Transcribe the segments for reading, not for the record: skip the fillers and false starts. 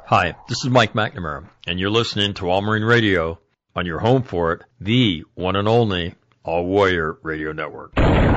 Hi, this is Mike McNamara, and you're listening to All Marine Radio on your home for it, the one and only All Warrior Radio Network.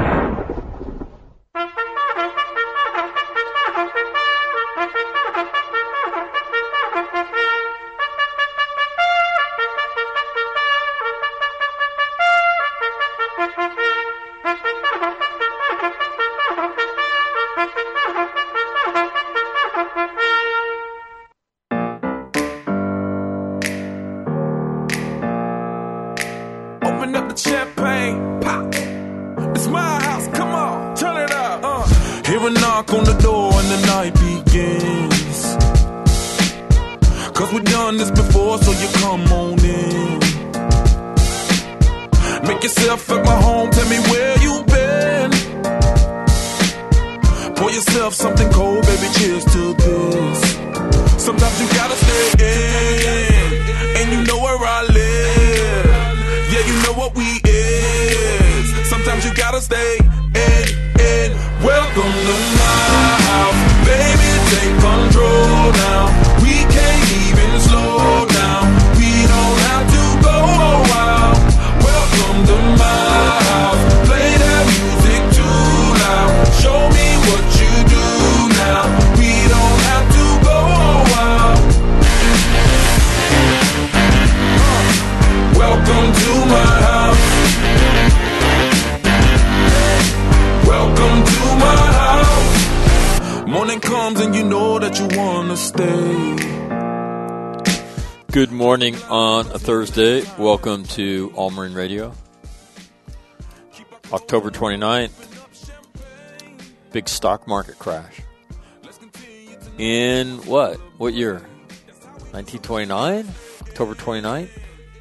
Good morning on a Thursday. Welcome to All Marine Radio. October 29th, big stock market crash. In what? What year? 1929? October 29th?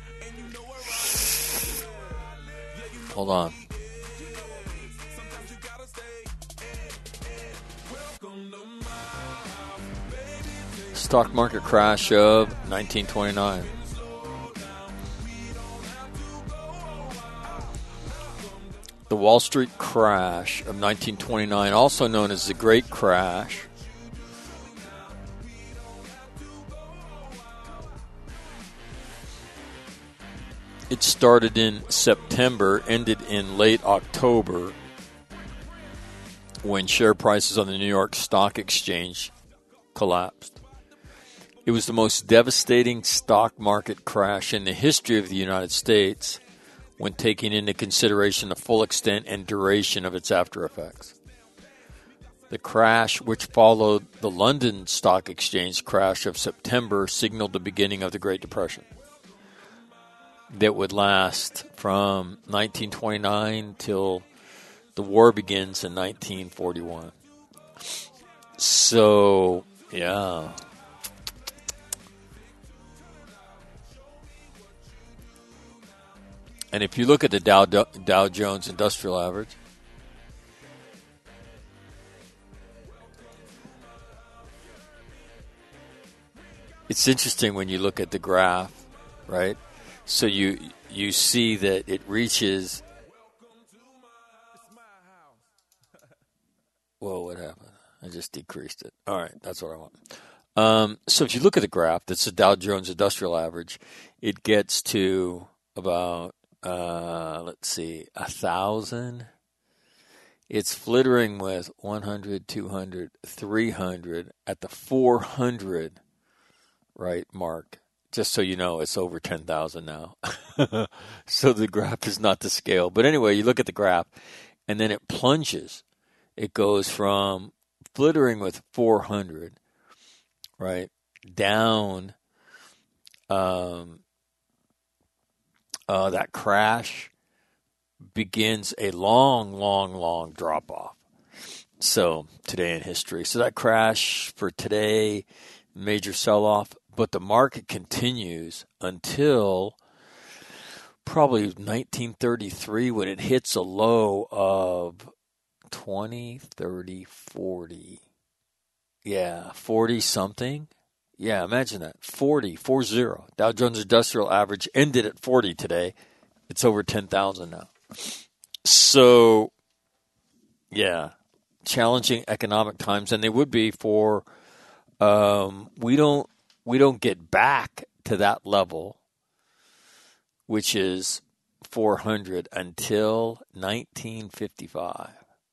Hold on. Stock market crash of 1929. The Wall Street crash of 1929, also known as the Great Crash. It started in September, ended in late October, when share prices on the New York Stock Exchange collapsed. It was the most devastating stock market crash in the history of the United States when taking into consideration the full extent and duration of its after effects. The crash, which followed the London Stock Exchange crash of September, signaled the beginning of the Great Depression that would last from 1929 till the war begins in 1941. So, yeah. And if you look at the Dow Jones Industrial Average, it's interesting when you look at the graph, right? So you see that it reaches. Whoa, what happened? I just decreased it. All right, that's what I want. So if you look at the graph, that's the Dow Jones Industrial Average. It gets to about 1,000. It's flittering with 100, 200, 300 at the 400 right mark. Just so you know, it's over 10,000 now. So the graph is not to scale. But anyway, you look at the graph, and then it plunges. It goes from flittering with 400, right, down. That crash begins a long drop-off. So, today in history. So that crash for today, major sell-off, but the market continues until probably 1933 when it hits a low of 20, 30, 40. Yeah, 40-something. Yeah, imagine that. 40. Dow Jones Industrial Average ended at 40 today. It's over 10,000 now. So, yeah, challenging economic times, and they would be for we don't we don't get back to that level, which is 400, until 1955.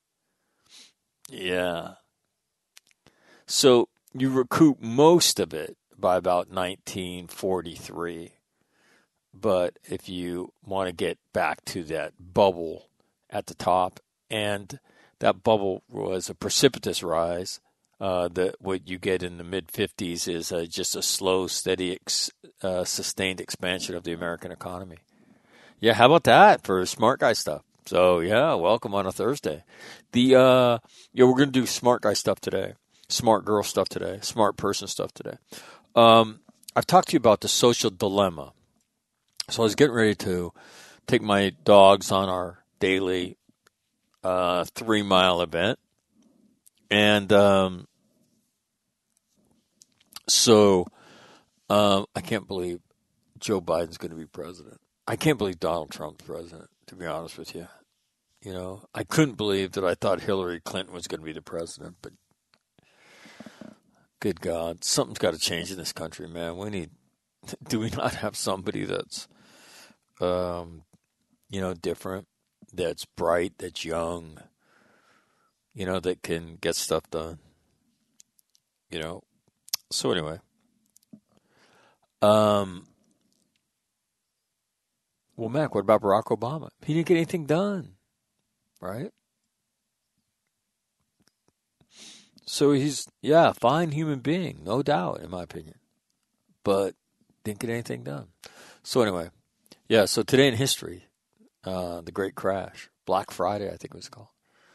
Yeah. So you recoup most of it by about 1943. But if you want to get back to that bubble at the top, and that bubble was a precipitous rise, that what you get in the mid-50s is just a slow, steady, sustained expansion of the American economy. Yeah, how about that for smart guy stuff? So yeah, welcome on a Thursday. We're going to do smart guy stuff today, smart girl stuff today, smart person stuff today. I've talked to you about the social dilemma. So I was getting ready to take my dogs on our daily 3-mile event, and I can't believe Joe Biden's going to be president. I can't believe Donald Trump's president, to be honest with you. You know, I couldn't believe that I thought Hillary Clinton was going to be the president, but good God, something's got to change in this country, man. Do we not have somebody that's, different, that's bright, that's young, that can get stuff done, So anyway, well, Mac, what about Barack Obama? He didn't get anything done, right? So he's, fine human being, no doubt, in my opinion, but didn't get anything done. So anyway, so today in history, the Great Crash, Black Friday, I think it was called.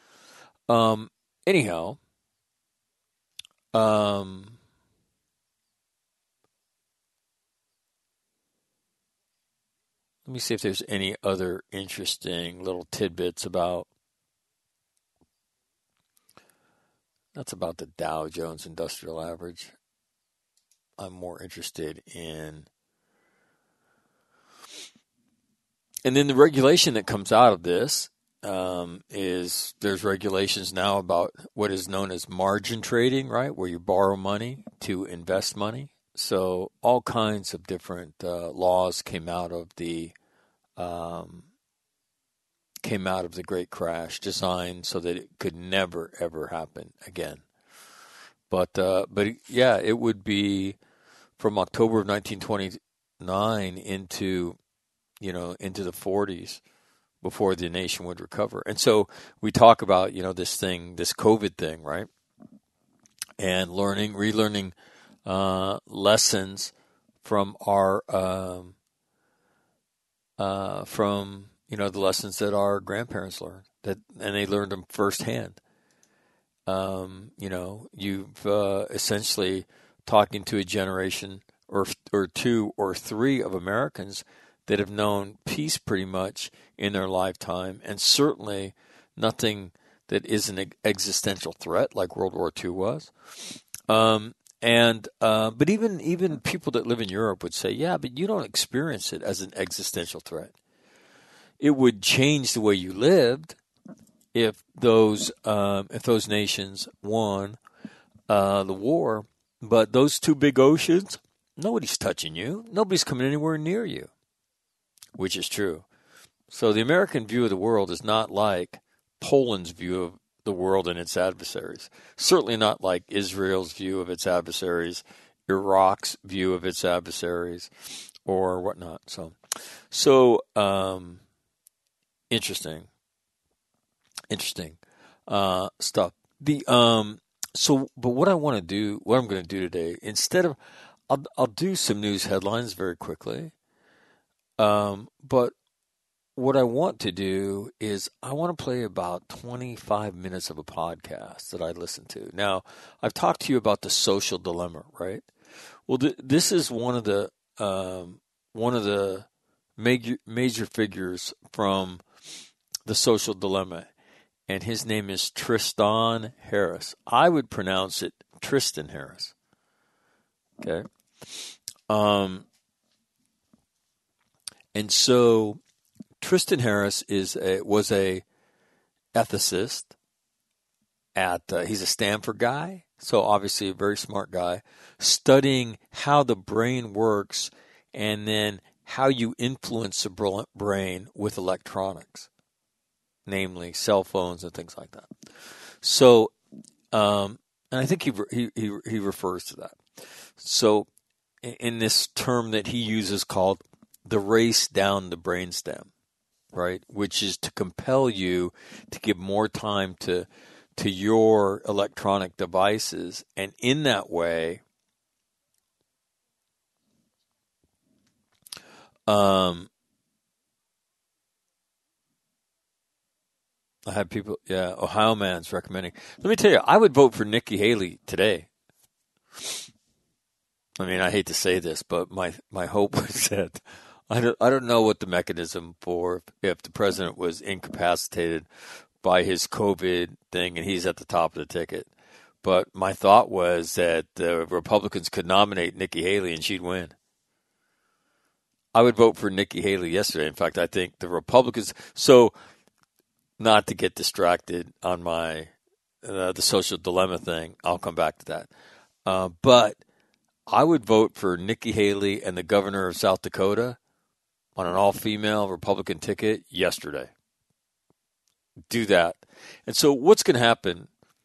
Anyhow, let me see if there's any other interesting little tidbits about. That's about the Dow Jones Industrial Average. I'm more interested in. And then the regulation that comes out of this is there's regulations now about what is known as margin trading, right, where you borrow money to invest money. So all kinds of different laws came out of the Great Crash, designed so that it could never ever happen again. But it would be from October of 1929 into the 40s before the nation would recover. And so we talk about, this COVID thing, right? And relearning lessons from our, the lessons that our grandparents learned, and they learned them firsthand. You've essentially talking to a generation or two or three of Americans that have known peace pretty much in their lifetime, and certainly nothing that is an existential threat like World War II was. But even people that live in Europe would say, yeah, but you don't experience it as an existential threat. It would change the way you lived if those nations won the war. But those two big oceans, nobody's touching you. Nobody's coming anywhere near you, which is true. So the American view of the world is not like Poland's view of the world and its adversaries. Certainly not like Israel's view of its adversaries, Iraq's view of its adversaries, or whatnot. So interesting stuff. But what I'm going to do today, instead of, I'll do some news headlines very quickly. But what I want to do is I want to play about 25 minutes of a podcast that I listen to. Now, I've talked to you about the social dilemma, right? Well, this is one of the major figures from the social dilemma, and his name is Tristan Harris. I would pronounce it Tristan Harris. Okay. And so Tristan Harris was a ethicist, he's a Stanford guy, so obviously a very smart guy, studying how the brain works and then how you influence the brain with electronics, namely cell phones and things like that. So, and I think he refers to that. So, in this term that he uses called the race down the brainstem, right, which is to compel you to give more time to your electronic devices, and in that way, I have people, Ohio man's recommending. Let me tell you, I would vote for Nikki Haley today. I mean, I hate to say this, but my hope was that I don't know what the mechanism for if the president was incapacitated by his COVID thing and he's at the top of the ticket. But my thought was that the Republicans could nominate Nikki Haley and she'd win. I would vote for Nikki Haley yesterday. In fact, I think the Republicans. So, not to get distracted on my the social dilemma thing, I'll come back to that. But I would vote for Nikki Haley and the governor of South Dakota on an all-female Republican ticket yesterday. Do that. And so what's going to happen,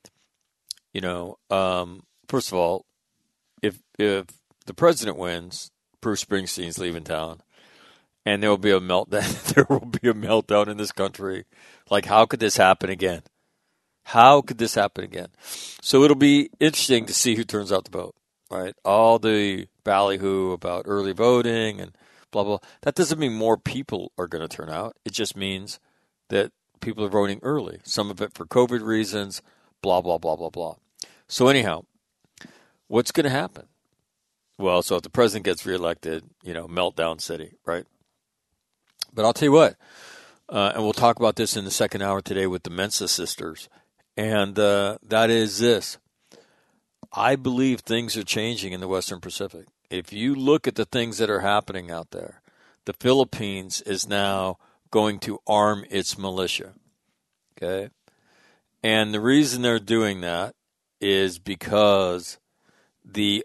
first of all, if the president wins, Bruce Springsteen's leaving town, and there will be a meltdown. There will be a meltdown in this country. Like, how could this happen again? How could this happen again? So it'll be interesting to see who turns out to vote, right? All the ballyhoo about early voting and blah, blah. That doesn't mean more people are going to turn out. It just means that people are voting early. Some of it for COVID reasons, blah, blah, blah, blah, blah. So anyhow, what's going to happen? Well, so if the president gets reelected, meltdown city, right? But I'll tell you what, and we'll talk about this in the second hour today with the Mensa sisters, and that is this. I believe things are changing in the Western Pacific. If you look at the things that are happening out there, the Philippines is now going to arm its militia, okay? And the reason they're doing that is because the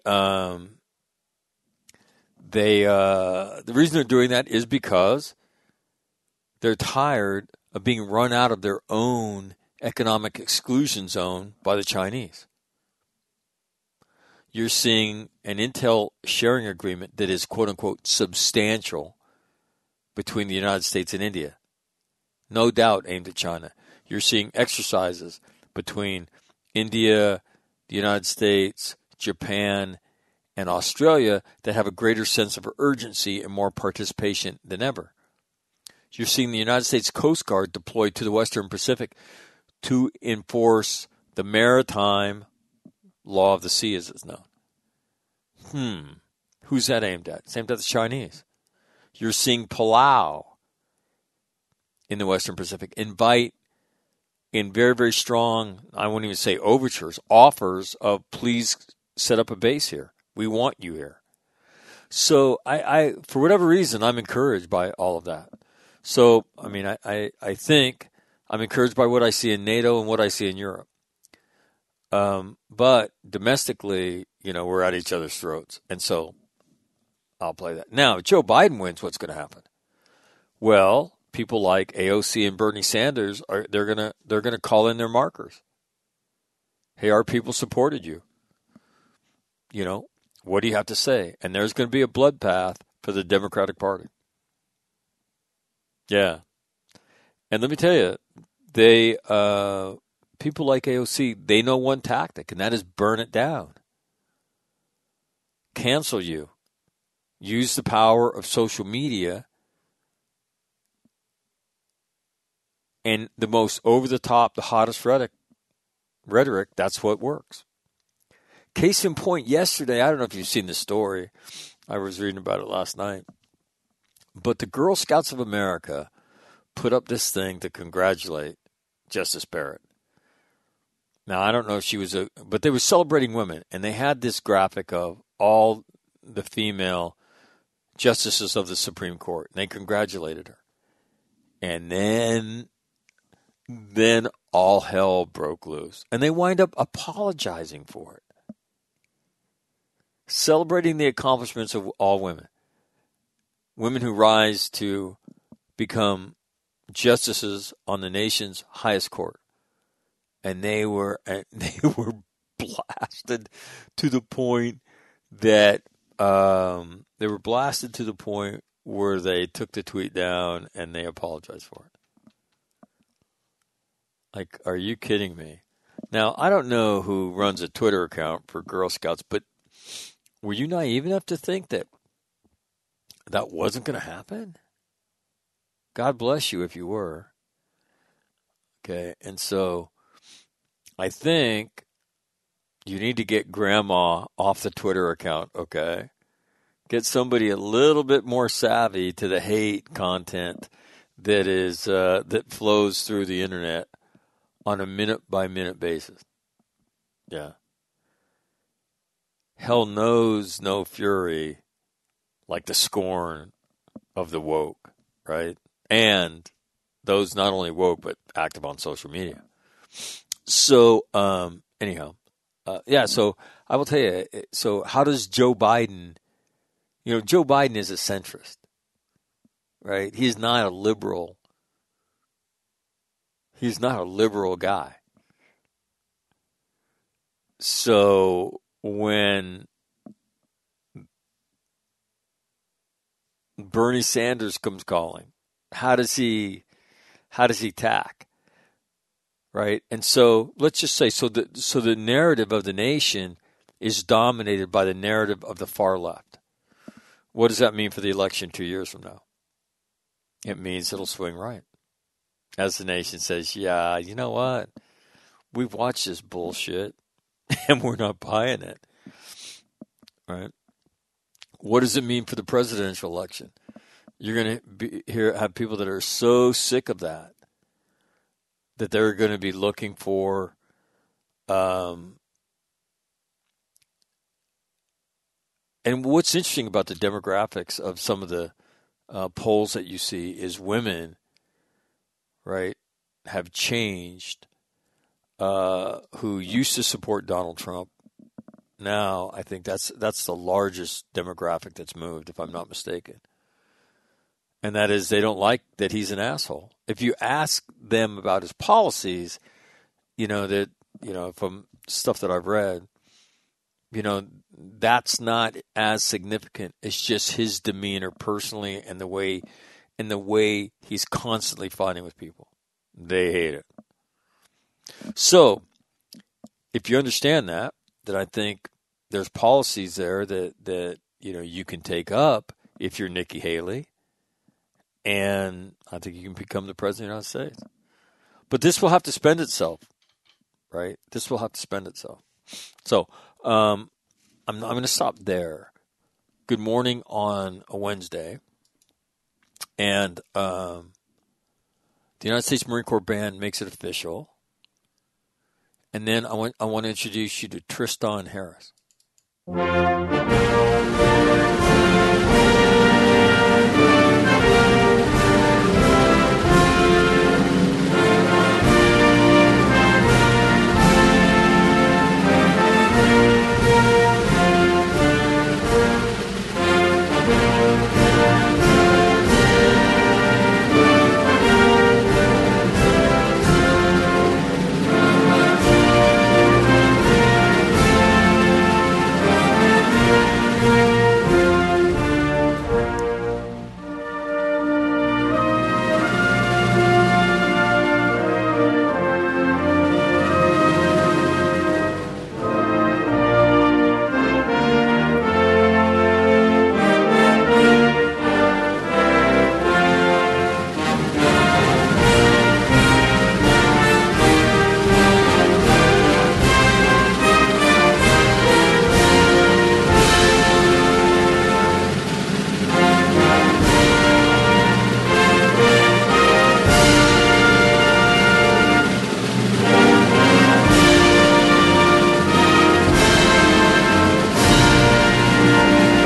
reason they're doing that is because they're tired of being run out of their own economic exclusion zone by the Chinese. You're seeing an intel sharing agreement that is, quote unquote, substantial between the United States and India. No doubt aimed at China. You're seeing exercises between India, the United States, Japan, and Australia that have a greater sense of urgency and more participation than ever. You're seeing the United States Coast Guard deployed to the Western Pacific to enforce the maritime law of the sea, as it's known. Who's that aimed at? It's aimed at the Chinese. You're seeing Palau in the Western Pacific invite in very, very strong, I won't even say overtures, offers of please set up a base here. We want you here. So I for whatever reason, I'm encouraged by all of that. So, I mean, I think I'm encouraged by what I see in NATO and what I see in Europe. But domestically, we're at each other's throats. And so I'll play that. Now, if Joe Biden wins, what's going to happen? Well, people like AOC and Bernie Sanders they're gonna call in their markers. Hey, our people supported you. What do you have to say? And there's going to be a bloodbath for the Democratic Party. Yeah. And let me tell you, people like AOC, they know one tactic, and that is burn it down. Cancel you. Use the power of social media and the most over-the-top, the hottest rhetoric, that's what works. Case in point, yesterday, I don't know if you've seen the story. I was reading about it last night. But the Girl Scouts of America put up this thing to congratulate Justice Barrett. Now, I don't know if she was but they were celebrating women, and they had this graphic of all the female justices of the Supreme Court, and they congratulated her. And then all hell broke loose. And they wind up apologizing for it. Celebrating the accomplishments of all women. Women who rise to become justices on the nation's highest court. And they were blasted to the point that where they took the tweet down and they apologized for it. Like, are you kidding me? Now, I don't know who runs a Twitter account for Girl Scouts, but were you naive enough to think that that wasn't going to happen? God bless you if you were. Okay, and so I think you need to get grandma off the Twitter account, okay? Get somebody a little bit more savvy to the hate content that is that flows through the internet on a minute-by-minute basis. Yeah. Hell knows no fury like the scorn of the woke, right? And those not only woke, but active on social media. So, anyhow, so I will tell you, so how does Joe Biden, Joe Biden is a centrist, right? He's not a liberal. He's not a liberal guy. So when Bernie Sanders comes calling, how does he tack? Right? And so let's just say the narrative of the nation is dominated by the narrative of the far left. What does that mean for the election 2 years from now? It means it'll swing right. As the nation says, yeah, you know what? We've watched this bullshit and we're not buying it. Right? What does it mean for the presidential election? You're going to have people that are so sick of that they're going to be looking for and what's interesting about the demographics of some of the polls that you see is women, right, have changed, who used to support Donald Trump. Now, I think that's the largest demographic that's moved, if I'm not mistaken. And that is they don't like that he's an asshole. If you ask them about his policies, from stuff that I've read, that's not as significant. It's just his demeanor personally and the way he's constantly fighting with people. They hate it. So, if you understand that I think there's policies there that you can take up if you're Nikki Haley. And I think you can become the president of the United States. But this will have to spend itself, right? This will have to spend itself. So I'm going to stop there. Good morning on a Wednesday. And the United States Marine Corps Band makes it official. And then I want to introduce you to Tristan Harris.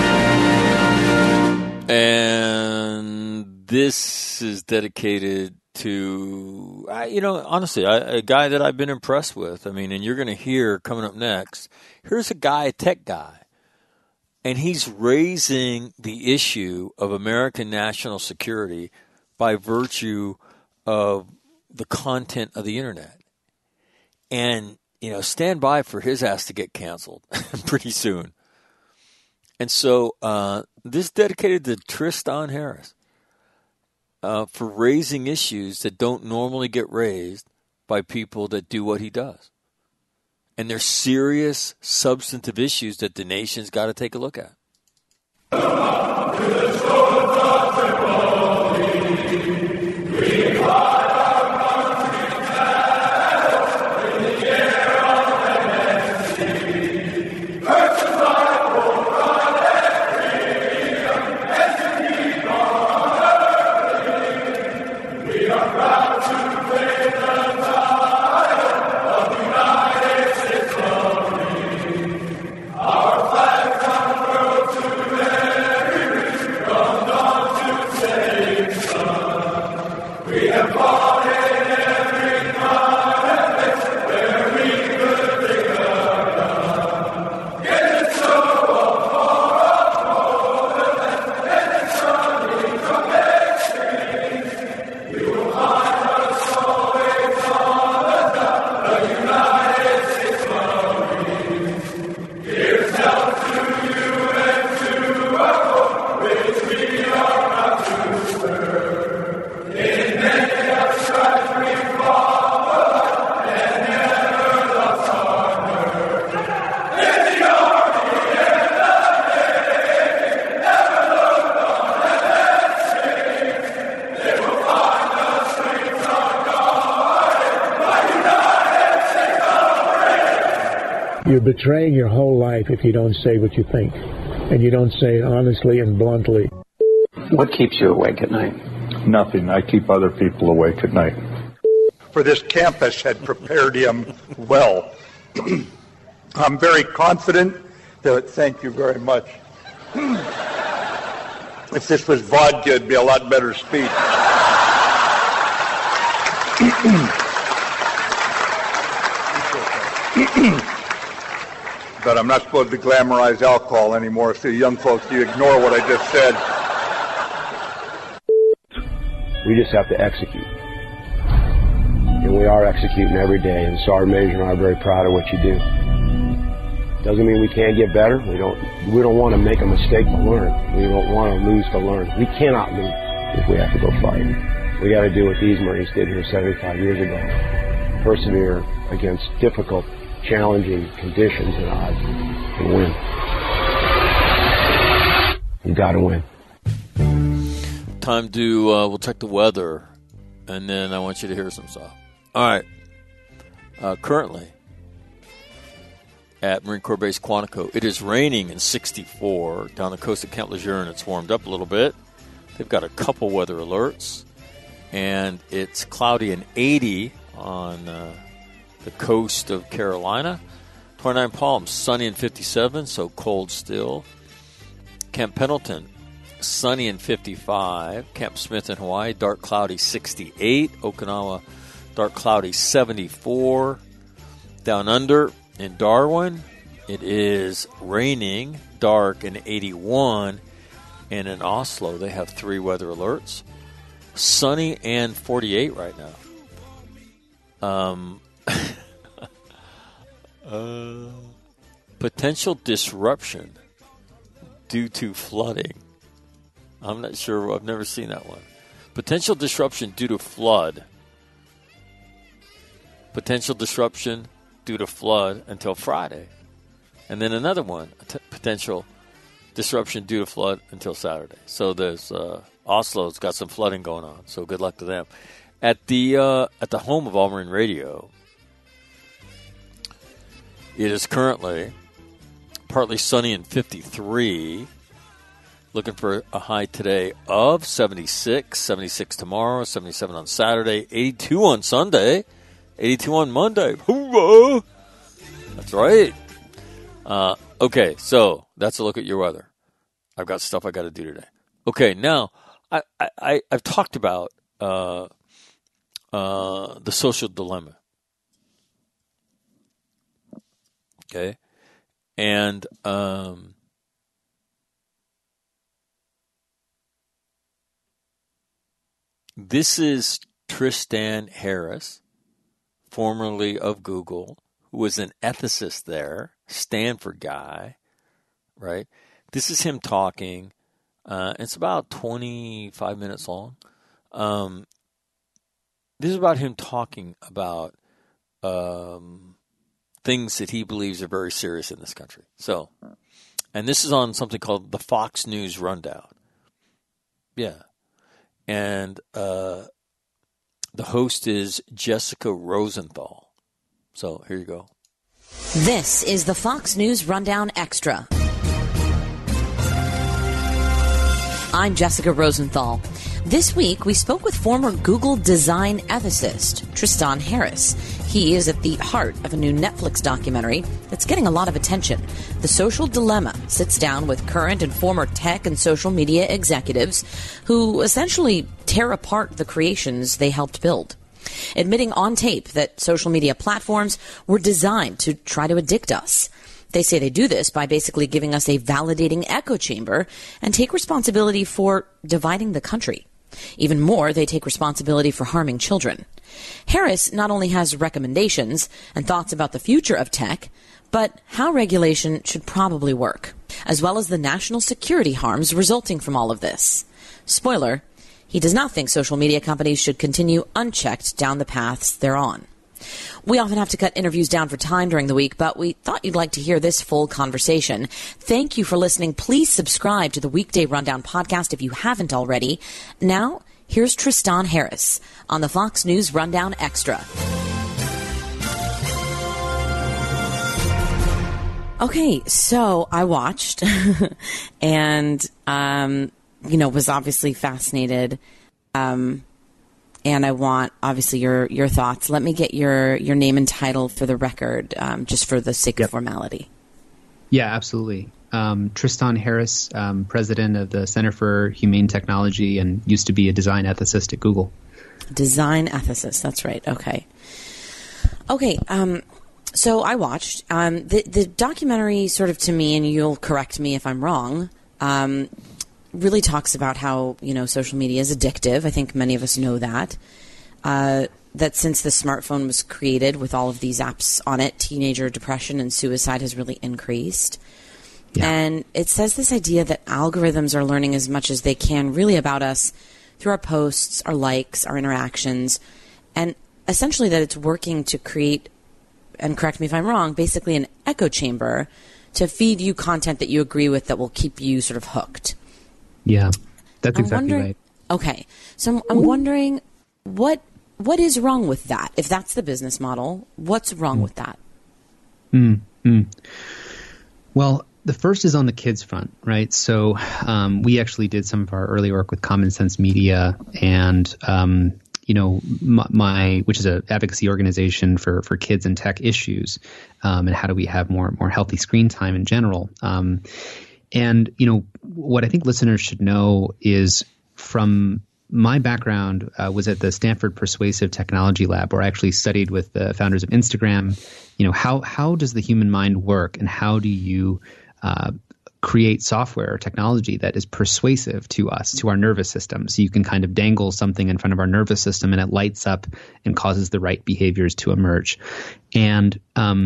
This is dedicated to, honestly, a guy that I've been impressed with. I mean, and you're going to hear coming up next, here's a guy, a tech guy, and he's raising the issue of American national security by virtue of the content of the internet. And, stand by for his ass to get canceled pretty soon. And so this is dedicated to Tristan Harris for raising issues that don't normally get raised by people that do what he does. And they're serious, substantive issues that the nation's got to take a look at. You're betraying your whole life if you don't say what you think, and you don't say it honestly and bluntly. What keeps you awake at night? Nothing. I keep other people awake at night. For this campus had prepared him well. I'm very confident that, thank you very much. If this was vodka, it'd be a lot better speech. But I'm not supposed to glamorize alcohol anymore, so young folks, you ignore what I just said. We just have to execute. And we are executing every day, and Sergeant Major and I are very proud of what you do. Doesn't mean we can't get better. We don't want to make a mistake to learn. We don't want to lose to learn. We cannot lose if we have to go fight. We got to do what these Marines did here 75 years ago. Persevere against difficult, challenging conditions and odds and win. You got to win. Time to, we'll check the weather, and then I want you to hear some stuff. All right. Currently, at Marine Corps Base Quantico, it is raining in 64 down the coast of Camp Lejeune, and it's warmed up a little bit. They've got a couple weather alerts, and it's cloudy and 80 on the coast of Carolina. 29 Palms, sunny and 57, so cold still. Camp Pendleton, sunny and 55. Camp Smith in Hawaii, dark cloudy 68. Okinawa, dark cloudy 74. Down under in Darwin, it is raining, dark, and 81. And in Oslo, they have 3 weather alerts. Sunny and 48 right now. Potential disruption due to flooding. I'm not sure. I've never seen that one. Potential disruption due to flood. Potential disruption due to flood until Friday. And then another one, potential disruption due to flood until Saturday. So there's Oslo's got some flooding going on. So good luck to them. At the home of All Marine Radio, it is currently partly sunny and 53. Looking for a high today of 76, 76 tomorrow, 77 on Saturday, 82 on Sunday, 82 on Monday. Hoorah! That's right. Okay, so that's a look at your weather. I've got stuff I got to do today. Okay, now I've talked about The Social Dilemma. Okay. And this is Tristan Harris, formerly of Google, who was an ethicist there, Stanford guy, right? This is him talking. It's about 25 minutes long. This is about him talking about things that he believes are very serious in this country. So, and this is on something called the Fox News Rundown. Yeah. And the host is Jessica Rosenthal. So here you go. This is the Fox News Rundown Extra. I'm Jessica Rosenthal. This week, we spoke with former Google design ethicist Tristan Harris. He is at the heart of a new Netflix documentary that's getting a lot of attention. The Social Dilemma sits down with current and former tech and social media executives who essentially tear apart the creations they helped build, admitting on tape that social media platforms were designed to try to addict us. They say they do this by basically giving us a validating echo chamber and take responsibility for dividing the country. Even more, they take responsibility for harming children. Harris not only has recommendations and thoughts about the future of tech, but how regulation should probably work, as well as the national security harms resulting from all of this. Spoiler, he does not think social media companies should continue unchecked down the paths they're on. We often have to cut interviews down for time during the week, but we thought you'd like to hear this full conversation. Thank you for listening. Please subscribe to the Weekday Rundown podcast if you haven't already. Now, here's Tristan Harris on the Fox News Rundown Extra. Okay, so I watched and, was obviously fascinated. And I want, obviously, your thoughts. Let me get your name and title for the record, just for the sake of formality. Yeah, absolutely. Tristan Harris, president of the Center for Humane Technology, and used to be a design ethicist at Google. Design ethicist, that's right. Okay. So I watched. The documentary sort of, to me, and you'll correct me if I'm wrong, really talks about how, social media is addictive. I think many of us know that. That since the smartphone was created with all of these apps on it, teenager depression and suicide has really increased. Yeah. And it says this idea that algorithms are learning as much as they can really about us through our posts, our likes, our interactions, and essentially that it's working to create, and correct me if I'm wrong, basically an echo chamber to feed you content that you agree with that will keep you sort of hooked. Yeah, that's exactly right. Okay, so I'm wondering what is wrong with that? If that's the business model, what's wrong with that? Well, the first is on the kids front, right? So we actually did some of our early work with Common Sense Media and, which is an advocacy organization for kids and tech issues, and how do we have more healthy screen time in general. And, what I think listeners should know is from my background was at the Stanford Persuasive Technology Lab, where I actually studied with the founders of Instagram. How does the human mind work, and how do you create software or technology that is persuasive to us, to our nervous system? So you can kind of dangle something in front of our nervous system and it lights up and causes the right behaviors to emerge. And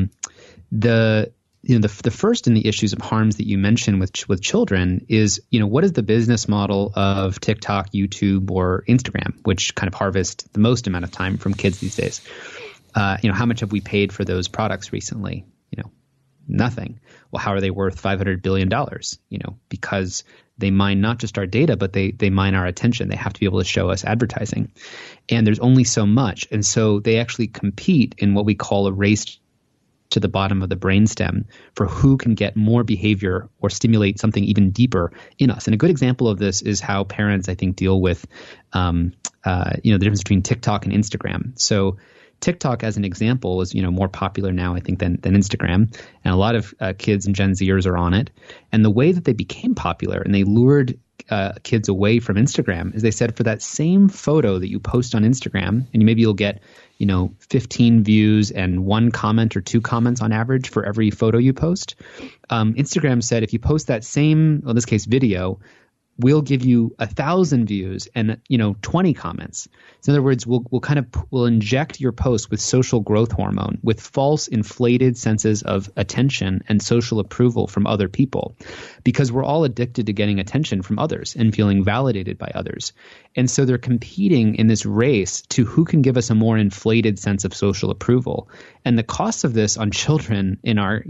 the first in the issues of harms that you mentioned with children is, what is the business model of TikTok, YouTube, or Instagram, which kind of harvest the most amount of time from kids these days? How much have we paid for those products recently? Nothing. Well, how are they worth $500 billion? Because they mine not just our data, but they mine our attention. They have to be able to show us advertising. And there's only so much. And so they actually compete in what we call a race to the bottom of the brainstem for who can get more behavior or stimulate something even deeper in us. And a good example of this is how parents, I think, deal with the difference between TikTok and Instagram. So TikTok, as an example, is more popular now, I think, than Instagram, and a lot of kids and Gen Zers are on it. And the way that they became popular, and they lured kids away from Instagram is they said for that same photo that you post on Instagram, and maybe you'll get 15 views and 1 comment or 2 comments on average for every photo you post. Instagram said if you post that same, in this case, video, we'll give you 1,000 views and 20 comments. So in other words, we'll inject your post with social growth hormone, with false inflated senses of attention and social approval from other people, because we're all addicted to getting attention from others and feeling validated by others. And so they're competing in this race to who can give us a more inflated sense of social approval. And the costs of this on children in our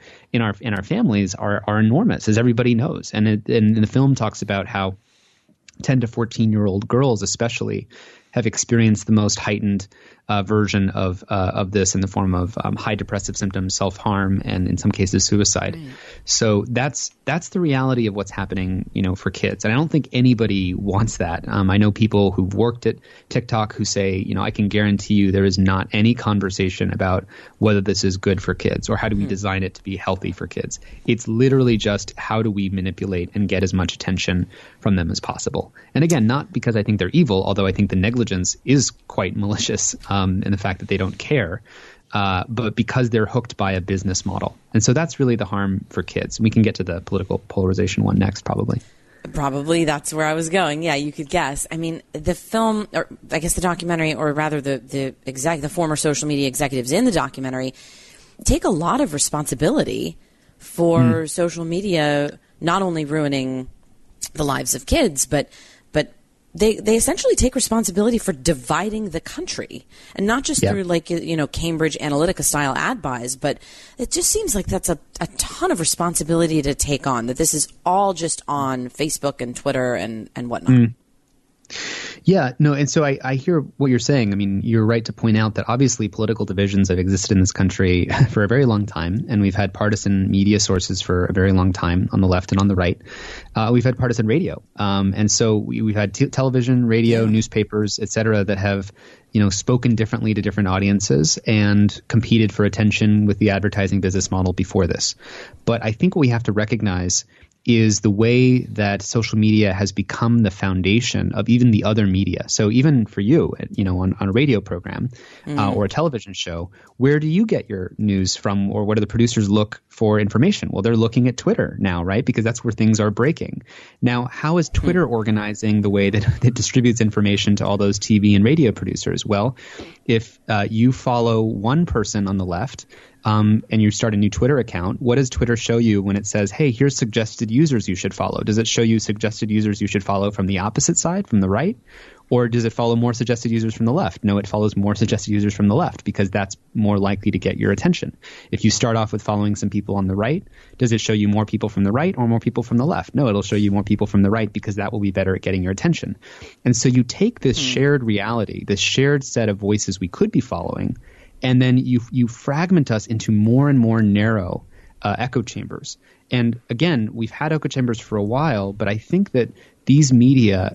families are enormous, as everybody knows. And the film talks about how 10 to 14-year-old girls especially have experienced the most heightened version of this in the form of high depressive symptoms, self-harm, and in some cases suicide. Right. So that's the reality of what's happening, for kids. And I don't think anybody wants that. I know people who've worked at TikTok who say, I can guarantee you there is not any conversation about whether this is good for kids or how do we design it to be healthy for kids. It's literally just how do we manipulate and get as much attention from them as possible. And again, not because I think they're evil, although I think the negligence is quite malicious. And the fact that they don't care, but because they're hooked by a business model. And so that's really the harm for kids. We can get to the political polarization one next, probably. Probably that's where I was going. Yeah, you could guess. I mean, the film, or I guess the documentary, or rather the former social media executives in the documentary take a lot of responsibility for social media not only ruining the lives of kids, but they essentially take responsibility for dividing the country, and not just through Cambridge Analytica style ad buys, but it just seems like that's a ton of responsibility to take on, that this is all just on Facebook and Twitter and whatnot. Yeah, no, and so I hear what you're saying. I mean, you're right to point out that obviously political divisions have existed in this country for a very long time, and we've had partisan media sources for a very long time on the left and on the right. We've had partisan radio, and so we've had television, radio, newspapers, et cetera, that have spoken differently to different audiences and competed for attention with the advertising business model before this. But I think what we have to recognize is the way that social media has become the foundation of even the other media. So even for you, on a radio program or a television show, where do you get your news from, or where do the producers look for information? Well, they're looking at Twitter now, right? Because that's where things are breaking. Now, how is Twitter organizing the way that it distributes information to all those TV and radio producers? Well, if you follow one person on the left, and you start a new Twitter account, what does Twitter show you when it says, hey, here's suggested users you should follow? Does it show you suggested users you should follow from the opposite side, from the right? Or does it follow more suggested users from the left? No, it follows more suggested users from the left, because that's more likely to get your attention. If you start off with following some people on the right, does it show you more people from the right or more people from the left? No, it'll show you more people from the right, because that will be better at getting your attention. And so you take this shared reality, this shared set of voices we could be following, and then you fragment us into more and more narrow echo chambers. And again, we've had echo chambers for a while, but I think that these media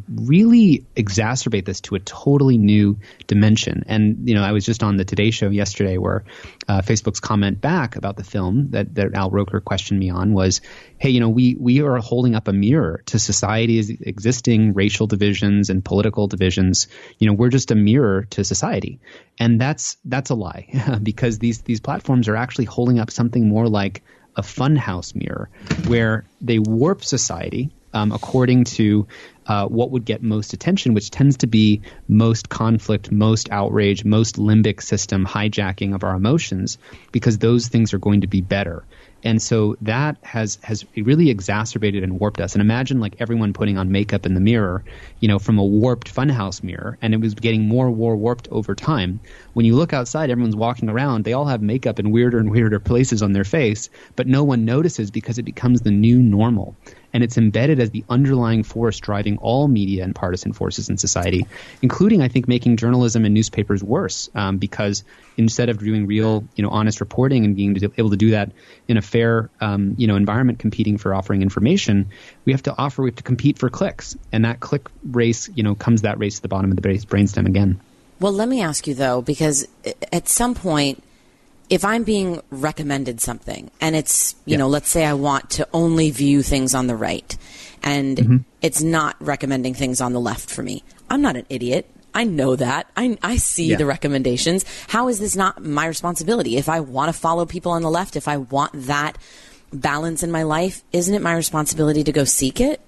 really exacerbate this to a totally new dimension. And, I was just on the Today Show yesterday where Facebook's comment back about the film that Al Roker questioned me on was, hey, we are holding up a mirror to society's existing racial divisions and political divisions. We're just a mirror to society. And that's a lie, because these platforms are actually holding up something more like a funhouse mirror, where they warp society according to what would get most attention, which tends to be most conflict, most outrage, most limbic system hijacking of our emotions, because those things are going to be better. And so that has really exacerbated and warped us. And imagine everyone putting on makeup in the mirror, from a warped funhouse mirror, and it was getting more warped over time. When you look outside, everyone's walking around. They all have makeup in weirder and weirder places on their face, but no one notices because it becomes the new normal. And it's embedded as the underlying force driving all media and partisan forces in society, including, I think, making journalism and newspapers worse, because instead of doing real, honest reporting and being able to do that in a fair, environment, competing for offering information, we have to compete for clicks. And that click race, comes that race to the bottom of the brainstem again. Well, let me ask you, though, because at some point, if I'm being recommended something and it's, let's say I want to only view things on the right and it's not recommending things on the left for me, I'm not an idiot. I know that. I see the recommendations. How is this not my responsibility? If I want to follow people on the left, if I want that balance in my life, isn't it my responsibility to go seek it?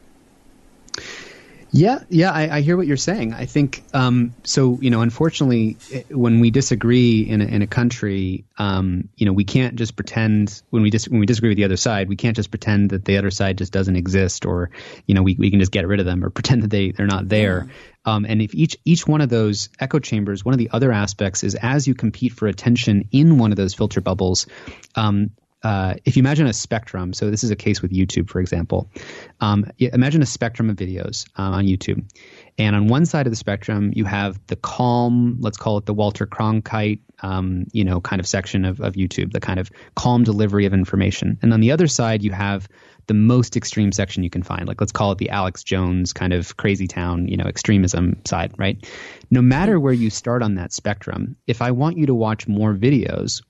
Yeah, I hear what you're saying. I think so. Unfortunately, when we disagree in a country, we can't just pretend when we disagree with the other side, we can't just pretend that the other side just doesn't exist, or we can just get rid of them or pretend that they're not there. And if each one of those echo chambers, one of the other aspects is as you compete for attention in one of those filter bubbles. If you imagine a spectrum, so this is a case with YouTube, for example, imagine a spectrum of videos on YouTube. And on one side of the spectrum, you have the calm, let's call it the Walter Cronkite, kind of section of YouTube, the kind of calm delivery of information. And on the other side, you have the most extreme section you can find, like let's call it the Alex Jones kind of crazy town, extremism side, right? No matter where you start on that spectrum, if I want you to watch more videos,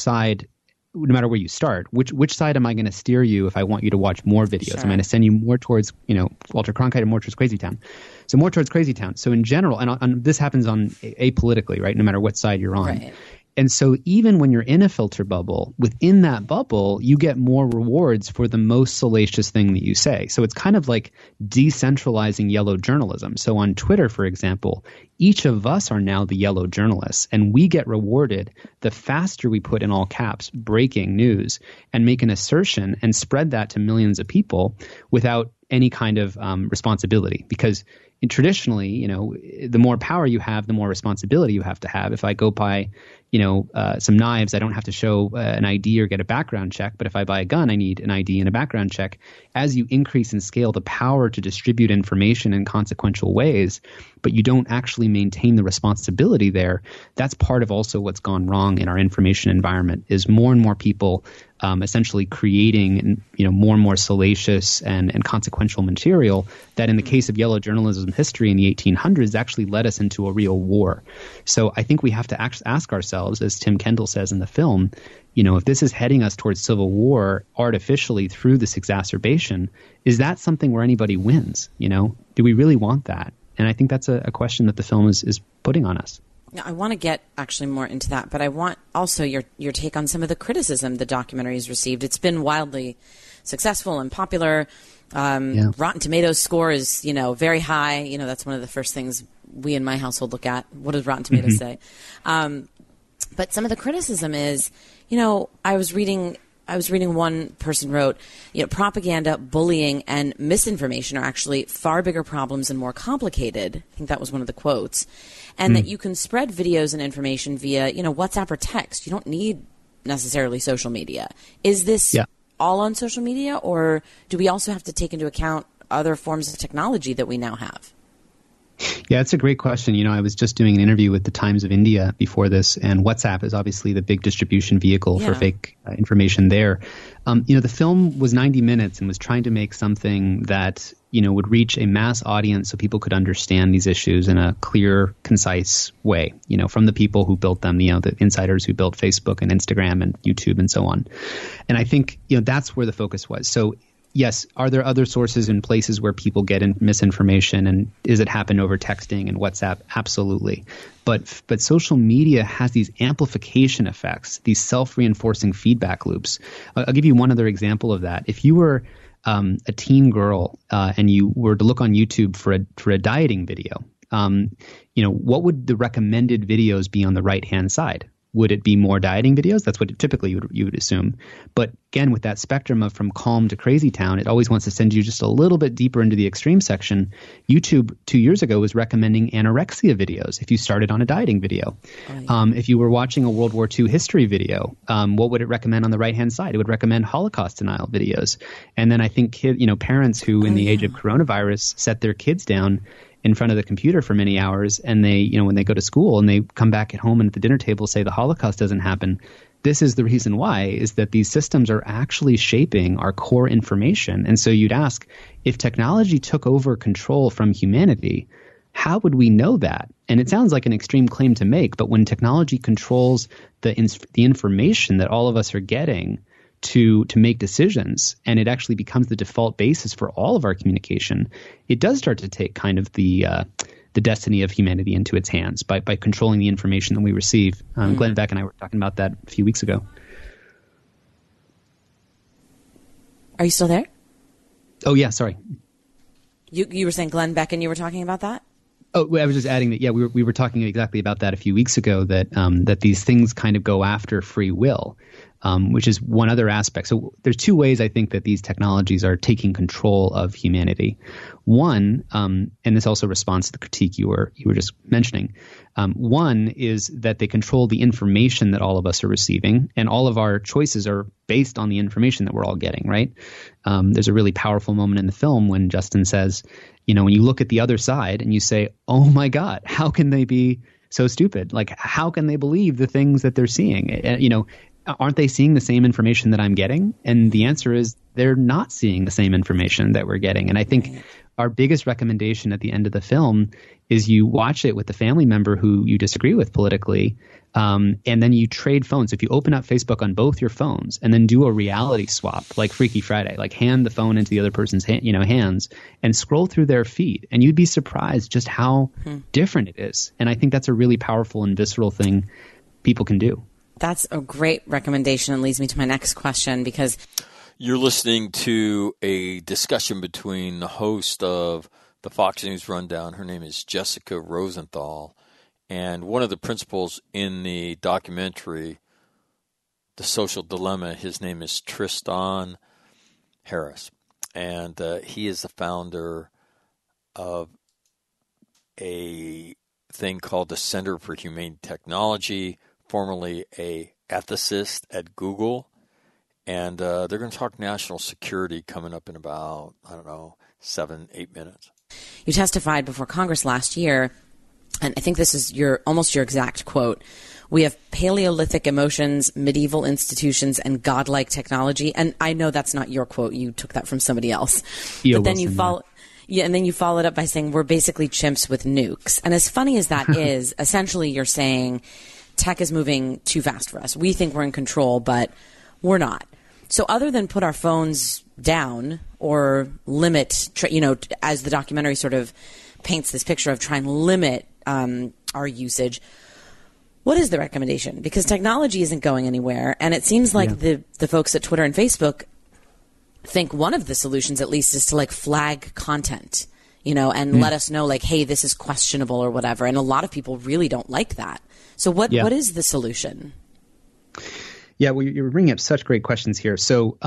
no matter where you start, which side am I going to steer you if I want you to watch more videos? Sure. I'm going to send you more towards, Walter Cronkite or more towards Crazy Town. So more towards Crazy Town. So in general, and this happens on apolitically, right? No matter what side you're on. Right. And so even when you're in a filter bubble, within that bubble, you get more rewards for the most salacious thing that you say. So it's kind of like decentralizing yellow journalism. So on Twitter, for example, each of us are now the yellow journalists, and we get rewarded the faster we put in all caps breaking news and make an assertion and spread that to millions of people without any kind of responsibility. Because traditionally, the more power you have, the more responsibility you have to have. If I go buy, some knives, I don't have to show an ID or get a background check. But if I buy a gun, I need an ID and a background check. As you increase and scale the power to distribute information in consequential ways, but you don't actually maintain the responsibility there, that's part of also what's gone wrong in our information environment, is more and more people essentially creating more and more salacious and consequential material that in the case of yellow journalism history in the 1800s actually led us into a real war. So I think we have to ask ourselves, as Tim Kendall says in the film, if this is heading us towards civil war artificially through this exacerbation, is that something where anybody wins? Do we really want that? And I think that's a question that the film is putting on us. Yeah, I want to get actually more into that, but I want also your take on some of the criticism the documentary has received. It's been wildly successful and popular. Rotten Tomatoes score is, very high. That's one of the first things we in my household look at. What does Rotten Tomatoes say? But some of the criticism is, I was reading one person wrote, propaganda, bullying, and misinformation are actually far bigger problems and more complicated. I think that was one of the quotes. And that you can spread videos and information via, WhatsApp or text. You don't need necessarily social media. Is this all on social media, or do we also have to take into account other forms of technology that we now have? Yeah, it's a great question. I was just doing an interview with the Times of India before this, and WhatsApp is obviously the big distribution vehicle for fake information there. The film was 90 minutes and was trying to make something that, would reach a mass audience so people could understand these issues in a clear, concise way, from the people who built them, the insiders who built Facebook and Instagram and YouTube and so on. And I think, that's where the focus was. So yes, are there other sources and places where people get misinformation, and is it happen over texting and WhatsApp? Absolutely. But social media has these amplification effects, these self-reinforcing feedback loops. I'll give you one other example of that. If you were a teen girl and you were to look on YouTube for a dieting video, what would the recommended videos be on the right-hand side? Would it be more dieting videos? That's what typically you would assume. But again, with that spectrum of from calm to crazy town, it always wants to send you just a little bit deeper into the extreme section. YouTube 2 years ago was recommending anorexia videos if you started on a dieting video. If you were watching a World War II history video, what would it recommend on the right-hand side? It would recommend Holocaust denial videos. And then I think parents who in the age of coronavirus set their kids down in front of the computer for many hours, and they, when they go to school and they come back at home and at the dinner table say the Holocaust doesn't happen, this is the reason why, is that these systems are actually shaping our core information. And so you'd ask, if technology took over control from humanity, how would we know that? And it sounds like an extreme claim to make, but when technology controls the information that all of us are getting to make decisions, and it actually becomes the default basis for all of our communication, it does start to take kind of the destiny of humanity into its hands by controlling the information that we receive. Glenn Beck and I were talking about that a few weeks ago. Are you still there? Oh, yeah, sorry. You were saying Glenn Beck and you were talking about that? Oh, I was just adding that, yeah, we were talking exactly about that a few weeks ago, that these things kind of go after free will, which is one other aspect. So there's two ways I think that these technologies are taking control of humanity. One, and this also responds to the critique you were just mentioning. One is that they control the information that all of us are receiving, and all of our choices are based on the information that we're all getting, right? There's a really powerful moment in the film when Justin says, when you look at the other side and you say, oh my God, how can they be so stupid? Like, how can they believe the things that they're seeing? Aren't they seeing the same information that I'm getting? And the answer is they're not seeing the same information that we're getting. And I think our biggest recommendation at the end of the film is you watch it with the family member who you disagree with politically, and then you trade phones. If you open up Facebook on both your phones and then do a reality swap, like Freaky Friday, like hand the phone into the other person's hands and scroll through their feed, and you'd be surprised just how different it is. And I think that's a really powerful and visceral thing people can do. That's a great recommendation and leads me to my next question, because you're listening to a discussion between the host of the Fox News Rundown. Her name is Jessica Rosenthal. And one of the principals in the documentary, The Social Dilemma, his name is Tristan Harris. And he is the founder of a thing called the Center for Humane Technology, formerly a ethicist at Google. And they're going to talk national security coming up in about, 7-8 minutes. You testified before Congress last year, and I think this is almost your exact quote. We have Paleolithic emotions, medieval institutions, and godlike technology. And I know that's not your quote. You took that from somebody else. But then you followed up by saying we're basically chimps with nukes. And as funny as that is, essentially you're saying tech is moving too fast for us. We think we're in control, but we're not. So other than put our phones down or limit, as the documentary sort of paints this picture of trying to limit our usage, what is the recommendation? Because technology isn't going anywhere, and it seems like the folks at Twitter and Facebook think one of the solutions, at least, is to flag content, and let us know, hey, this is questionable or whatever. And a lot of people really don't like that. So what is the solution? Yeah, well, you're bringing up such great questions here. So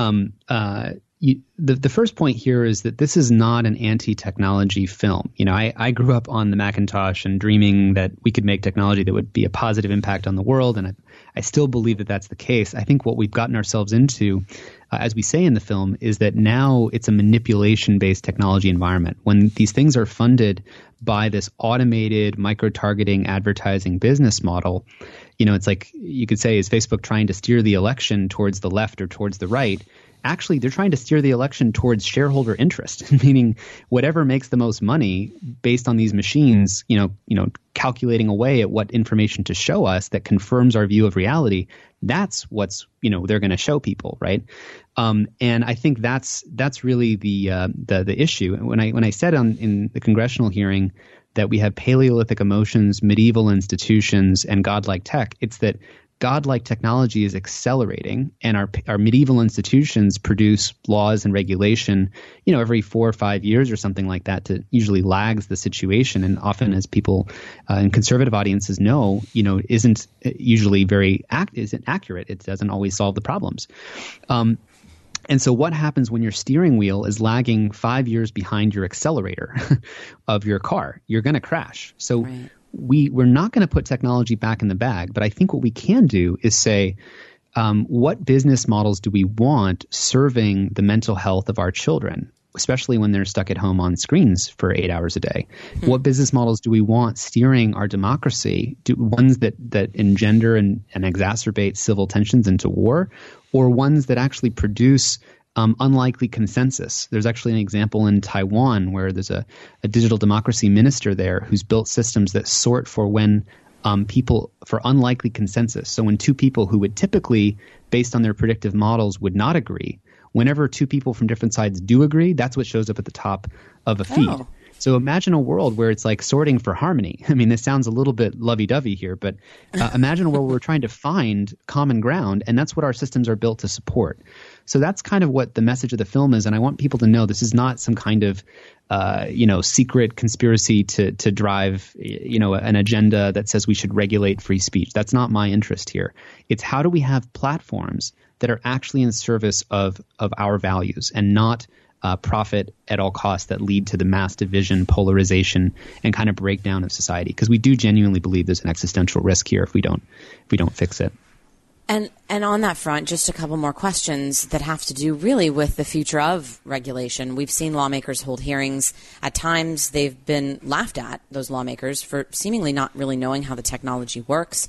the first point here is that this is not an anti-technology film. I grew up on the Macintosh and dreaming that we could make technology that would be a positive impact on the world, and I still believe that that's the case. I think what we've gotten ourselves into, as we say in the film, is that now it's a manipulation-based technology environment. When these things are funded by this automated micro-targeting advertising business model, it's like you could say, is Facebook trying to steer the election towards the left or towards the right? Actually, they're trying to steer the election towards shareholder interest, meaning whatever makes the most money based on these machines, calculating away at what information to show us that confirms our view of reality. That's what's, they're going to show people, right? And I think that's really the issue. When I said in the congressional hearing that we have Paleolithic emotions, medieval institutions, and godlike tech, it's that godlike technology is accelerating, and our medieval institutions produce laws and regulation, every 4 or 5 years or something like that, to usually lags the situation. And often, as people in conservative audiences know, isn't usually isn't accurate. It doesn't always solve the problems. And so what happens when your steering wheel is lagging 5 years behind your accelerator of your car? You're going to crash. So we're not going to put technology back in the bag, but I think what we can do is say, what business models do we want serving the mental health of our children, especially when they're stuck at home on screens for 8 hours a day? What business models do we want steering our democracy? Ones that engender and exacerbate civil tensions into war, or ones that actually produce unlikely consensus. There's actually an example in Taiwan where there's a digital democracy minister there who's built systems that sort for when people for unlikely consensus. So when two people who would typically, based on their predictive models, would not agree, whenever two people from different sides do agree, that's what shows up at the top of a feed. Oh. So imagine a world where it's like sorting for harmony. I mean, this sounds a little bit lovey-dovey here, but imagine a world where we're trying to find common ground, and that's what our systems are built to support. So that's kind of what the message of the film is, and I want people to know this is not some kind of secret conspiracy to drive an agenda that says we should regulate free speech. That's not my interest here. It's how do we have platforms that are actually in service of our values and not profit at all costs that lead to the mass division, polarization, and kind of breakdown of society. Because we do genuinely believe there's an existential risk here if we don't fix it. And on that front, just a couple more questions that have to do really with the future of regulation. We've seen lawmakers hold hearings. At times, they've been laughed at, those lawmakers, for seemingly not really knowing how the technology works.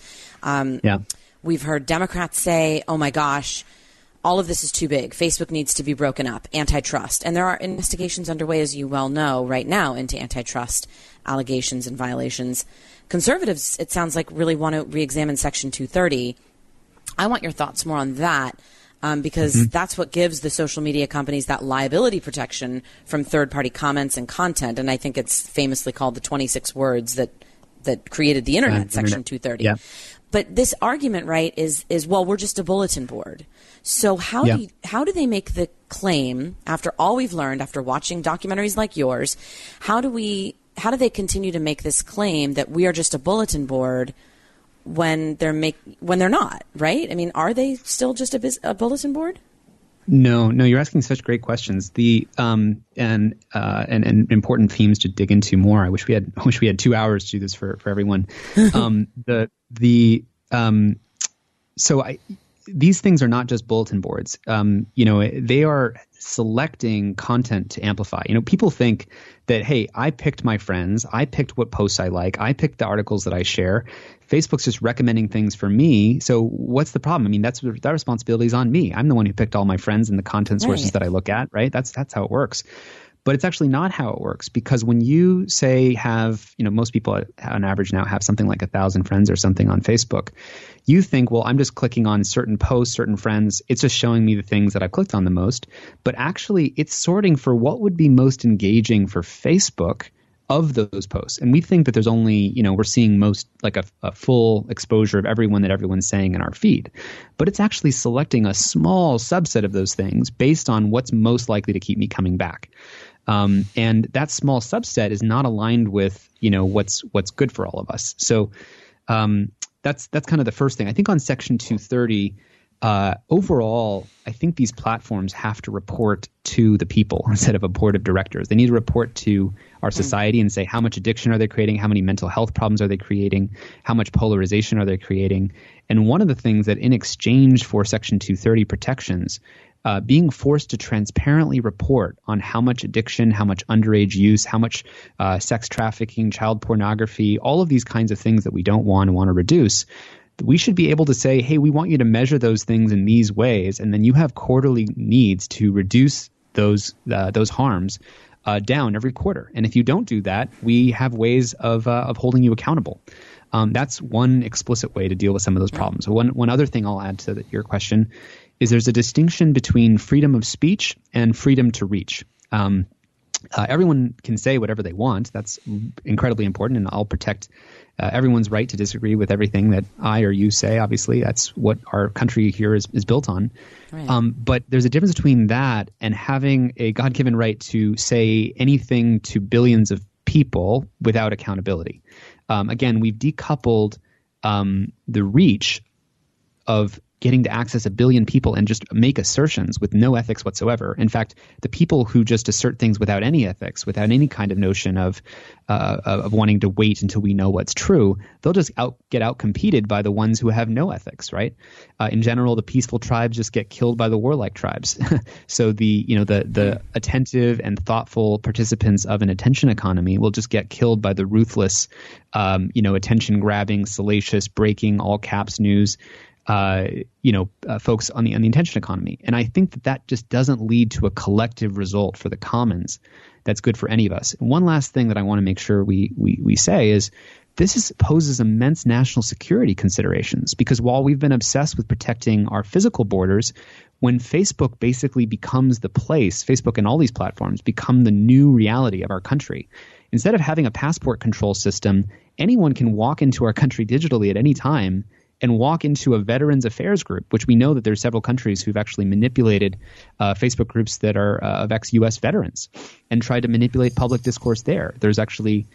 We've heard Democrats say, oh my gosh, all of this is too big. Facebook needs to be broken up. Antitrust. And there are investigations underway, as you well know, right now into antitrust allegations and violations. Conservatives, it sounds like, really want to re-examine Section 230. I want your thoughts more on that because that's what gives the social media companies that liability protection from third-party comments and content. And I think it's famously called the 26 words that created the Internet, Section 230. Yeah. But this argument, right, is well, we're just a bulletin board. So how do they make the claim, after all we've learned, after watching documentaries like yours, how do they continue to make this claim that we are just a bulletin board when they're not, right? I mean, are they still just a bulletin board? No, you're asking such great questions. The and important themes to dig into more. I wish we had 2 hours to do this for everyone. These things are not just bulletin boards. They are selecting content to amplify. People think that, hey, I picked my friends, I picked what posts I like, I picked the articles that I share. Facebook's just recommending things for me. So what's the problem? I mean, that responsibility is on me. I'm the one who picked all my friends and the content sources that I look at, right? That's how it works. But it's actually not how it works, because when you say most people on average now have something like 1,000 friends or something on Facebook, you think, well, I'm just clicking on certain posts, certain friends. It's just showing me the things that I've clicked on the most. But actually, it's sorting for what would be most engaging for Facebook of those posts. And we think that there's only, we're seeing most like a full exposure of everyone that everyone's saying in our feed. But it's actually selecting a small subset of those things based on what's most likely to keep me coming back. And that small subset is not aligned with, what's good for all of us. So that's kind of the first thing. I think on Section 230, overall, I think these platforms have to report to the people instead of a board of directors. They need to report to our society and say, how much addiction are they creating? How many mental health problems are they creating? How much polarization are they creating? And one of the things that in exchange for Section 230 protections, being forced to transparently report on how much addiction, how much underage use, how much sex trafficking, child pornography, all of these kinds of things that we don't want to reduce, we should be able to say, hey, we want you to measure those things in these ways, and then you have quarterly needs to reduce those harms down every quarter. And if you don't do that, we have ways of holding you accountable. That's one explicit way to deal with some of those problems. One other thing I'll add to your question is there's a distinction between freedom of speech and freedom to reach. Everyone can say whatever they want. That's incredibly important, and I'll protect everyone's right to disagree with everything that I or you say. Obviously, that's what our country here is built on. Right. But there's a difference between that and having a God-given right to say anything to billions of people without accountability. Again, we've decoupled the reach of getting to access 1 billion people and just make assertions with no ethics whatsoever. In fact, the people who just assert things without any ethics, without any kind of notion of wanting to wait until we know what's true, they'll just get out-competed by the ones who have no ethics, right? In general, the peaceful tribes just get killed by the warlike tribes. So the attentive and thoughtful participants of an attention economy will just get killed by the ruthless, attention-grabbing, salacious, breaking, all caps news. folks on the intention economy. And I think that just doesn't lead to a collective result for the commons that's good for any of us. And one last thing that I want to make sure we say is this poses immense national security considerations, because while we've been obsessed with protecting our physical borders, when Facebook basically becomes the place, Facebook and all these platforms become the new reality of our country. Instead of having a passport control system, anyone can walk into our country digitally at any time and walk into a Veterans Affairs group, which we know that there are several countries who've actually manipulated Facebook groups that are of ex-U.S. veterans and tried to manipulate public discourse there. There's actually,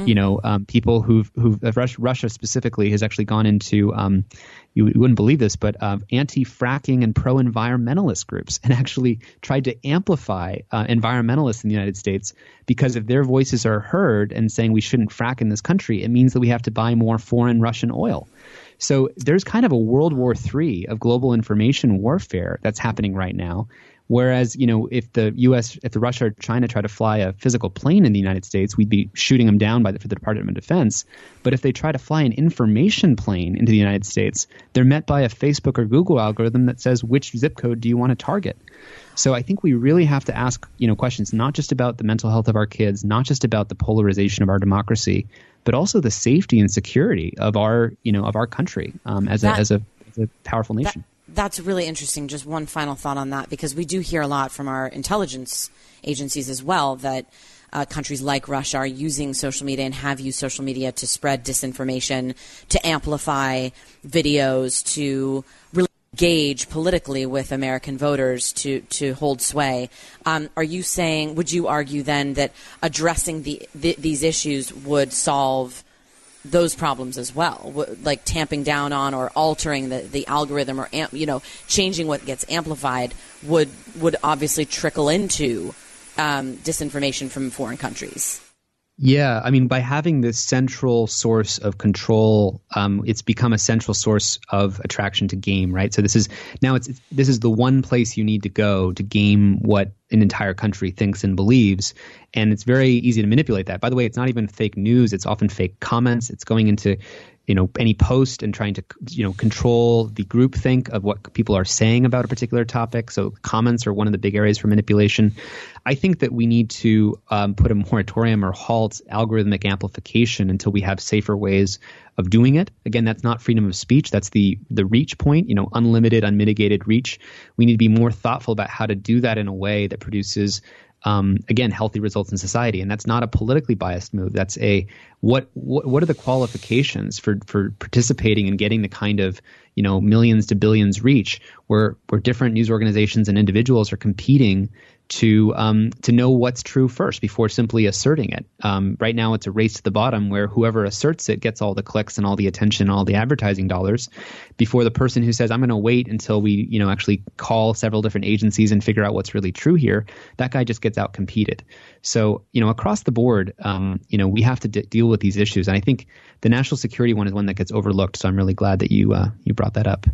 people Russia specifically has actually gone into, you wouldn't believe this, but anti-fracking and pro-environmentalist groups, and actually tried to amplify environmentalists in the United States, because if their voices are heard and saying we shouldn't frack in this country, it means that we have to buy more foreign Russian oil. So there's kind of a World War III of global information warfare that's happening right now. Whereas, if the Russia or China try to fly a physical plane in the United States, we'd be shooting them down for the Department of Defense. But if they try to fly an information plane into the United States, they're met by a Facebook or Google algorithm that says, which zip code do you want to target? So I think we really have to ask, questions not just about the mental health of our kids, not just about the polarization of our democracy, but also the safety and security of our country as a powerful nation. That's really interesting. Just one final thought on that, because we do hear a lot from our intelligence agencies as well that countries like Russia are using social media and have used social media to spread disinformation, to amplify videos, to really engage politically with American voters to hold sway. Are you saying, would you argue then that addressing these issues would solve those problems as well, like tamping down on or altering the algorithm, or changing what gets amplified would obviously trickle into disinformation from foreign countthis? Yeah, I mean, by having this central source of control, it's become a central source of attraction to game, right? So this is the one place you need to go to game what an entire country thinks and believes, and it's very easy to manipulate that. By the way, it's not even fake news; it's often fake comments. It's going into any post and trying to control the groupthink of what people are saying about a particular topic. So comments are one of the big areas for manipulation. I think that we need to put a moratorium or halt algorithmic amplification until we have safer ways of doing it. Again, that's not freedom of speech. That's the reach point, unlimited, unmitigated reach. We need to be more thoughtful about how to do that in a way that produces again, healthy results in society. And that's not a politically biased move. That's what are the qualifications for participating and getting the kind of, millions to billions reach where different news organizations and individuals are competing to know what's true first before simply asserting it. Right now, it's a race to the bottom where whoever asserts it gets all the clicks and all the attention, all the advertising dollars, before the person who says, I'm going to wait until we, actually call several different agencies and figure out what's really true here. That guy just gets out competed. So, across the board, we have to deal with these issues. And I think the national security one is one that gets overlooked. So I'm really glad that you brought that up.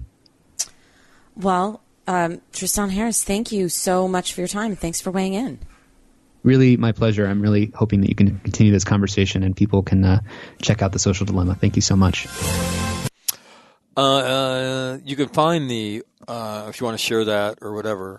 Well, Tristan Harris, thank you so much for your time. Thanks for weighing in. Really, my pleasure. I'm really hoping that you can continue this conversation and people can check out The Social Dilemma. Thank you so much. You can find if you want to share that or whatever,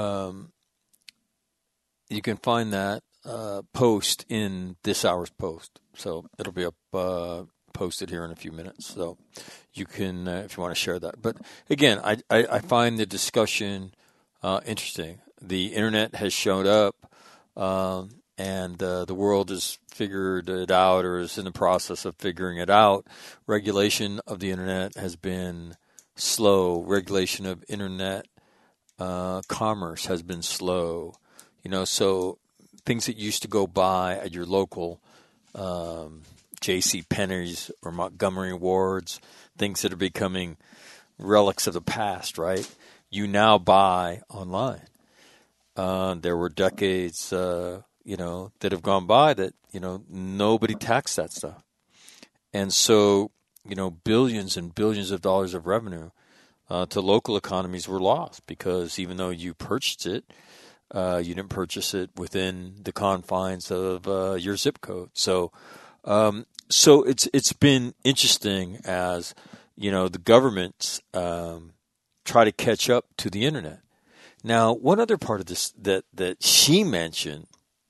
you can find that post in this hour's post. So it'll be up posted here in a few minutes. So you can, if you want to share that. But again, I find the discussion interesting. The internet has shown up, and the world has figured it out or is in the process of figuring it out. Regulation of the internet has been slow. Regulation of internet commerce has been slow. So things that used to go by at your local J.C. Penney's or Montgomery Wards, things that are becoming relics of the past, right? You now buy online. There were decades, that have gone by that, nobody taxed that stuff. And so, billions and billions of dollars of revenue to local economies were lost because even though you purchased it, you didn't purchase it within the confines of your zip code. So it's been interesting as the governments try to catch up to the internet. Now, one other part of this that she mentioned,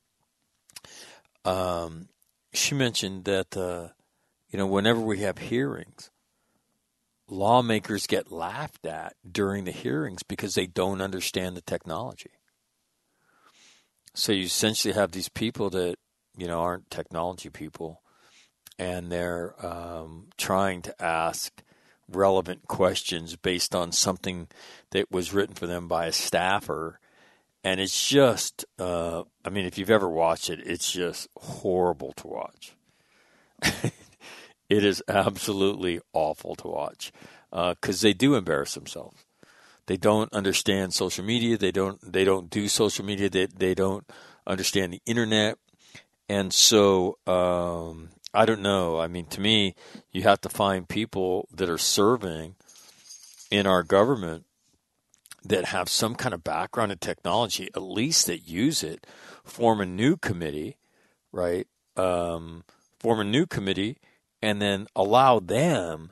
that whenever we have hearings, lawmakers get laughed at during the hearings because they don't understand the technology. So you essentially have these people that aren't technology people, and they're trying to ask relevant questions based on something that was written for them by a staffer. And it's just, if you've ever watched it, it's just horrible to watch. It is absolutely awful to watch because they do embarrass themselves. They don't understand social media. They don't do social media. They don't understand the internet. And so, I don't know. I mean, to me, you have to find people that are serving in our government that have some kind of background in technology, at least that use it, form a new committee, right? Form a new committee, and then allow them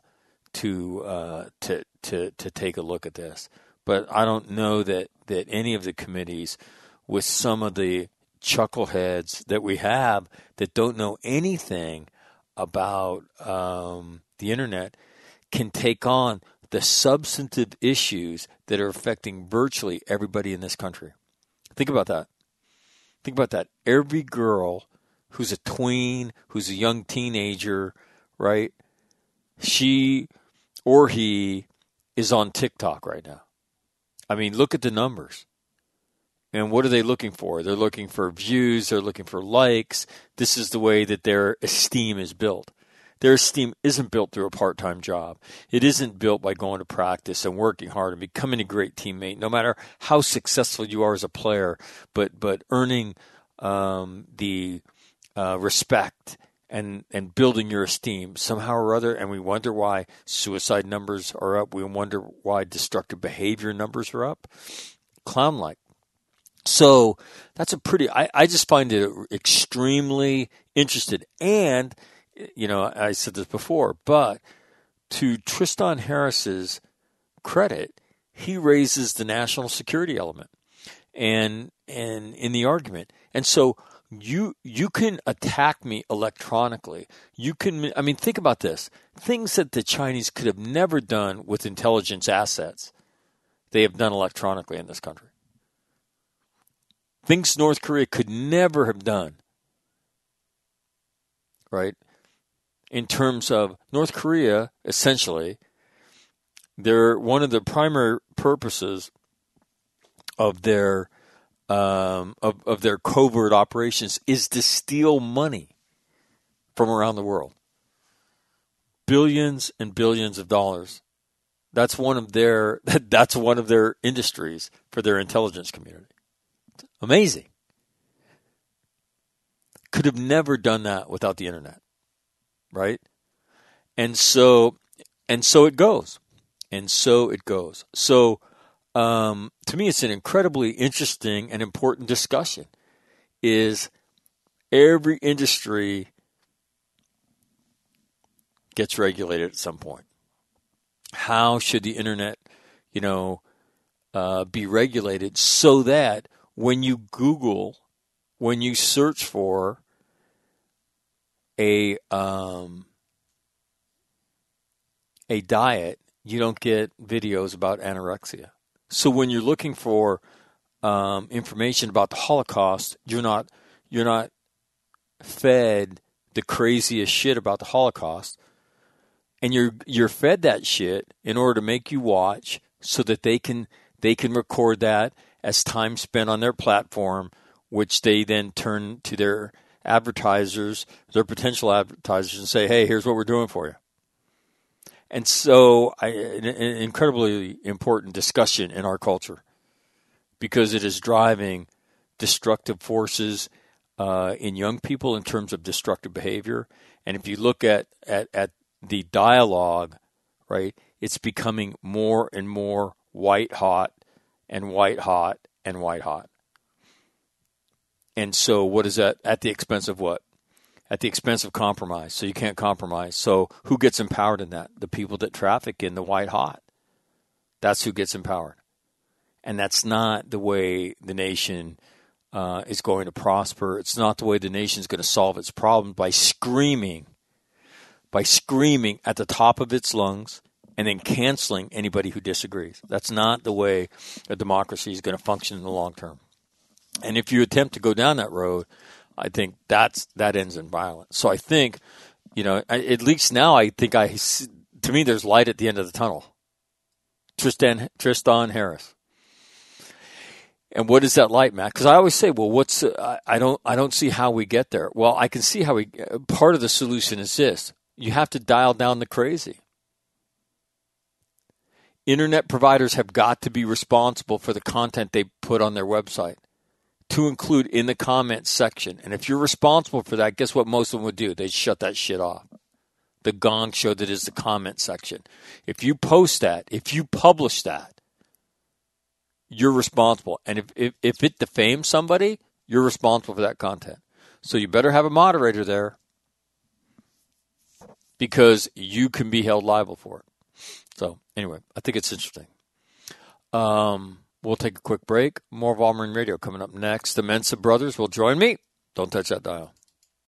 to take a look at this. But I don't know that any of the committees, with some of the chuckleheads that we have that don't know anything about the internet, can take on the substantive issues that are affecting virtually everybody in this country. Think about that. Think about that. Every girl who's a tween, who's a young teenager, right? She or he is on TikTok right now. I mean, look at the numbers. And what are they looking for? They're looking for views. They're looking for likes. This is the way that their esteem is built. Their esteem isn't built through a part-time job. It isn't built by going to practice and working hard and becoming a great teammate, no matter how successful you are as a player, but earning the respect and building your esteem somehow or other. And we wonder why suicide numbers are up. We wonder why destructive behavior numbers are up. Clown-like. So that's I just find it extremely interesting. And, I said this before, but to Tristan Harris's credit, he raises the national security element and in the argument. And so you can attack me electronically. Think about this. Things that the Chinese could have never done with intelligence assets, they have done electronically in this country. Things North Korea could never have done, right? In terms of North Korea, essentially, one of the primary purposes of their covert operations is to steal money from around the world. Billions and billions of dollars. That's one of their industries for their intelligence community. Amazing. Could have never done that without the internet, right? And so it goes. So to me, it's an incredibly interesting and important discussion. Is every industry gets regulated at some point? How should the internet, be regulated so that when you Google, when you search for a diet, you don't get videos about anorexia. So when you're looking for information about the Holocaust, you're not fed the craziest shit about the Holocaust, and you're fed that shit in order to make you watch so that they can record that as time spent on their platform, which they then turn to their advertisers, their potential advertisers, and say, hey, here's what we're doing for you. And so an incredibly important discussion in our culture because it is driving destructive forces in young people in terms of destructive behavior. And if you look at the dialogue, right, it's becoming more and more white hot and white hot and white hot. And so what is that at the expense of what? at the expense of compromise. So you can't compromise. So who gets empowered in that? The people that traffic in the white hot. That's who gets empowered. And that's not the way the nation is going to prosper. It's not the way the nation is going to solve its problem by screaming at the top of its lungs and then canceling anybody who disagrees. That's not the way a democracy is going to function in the long term. And if you attempt to go down that road, I think that ends in violence. So I think, at least now to me, there's light at the end of the tunnel. Tristan Harris. And what is that light, Matt? Because I always say, well, I don't see how we get there. Well, I can see how part of the solution is this. You have to dial down the crazy. Internet providers have got to be responsible for the content they put on their website to include in the comments section. And if you're responsible for that, guess what most of them would do? They'd shut that shit off. The Gong Show that is the comment section. If you post that, if you publish that, you're responsible. And if it defames somebody, you're responsible for that content. So you better have a moderator there because you can be held liable for it. So anyway, I think it's interesting. We'll take a quick break. More of All Marine Radio coming up next. The Mensa brothers will join me. Don't touch that dial.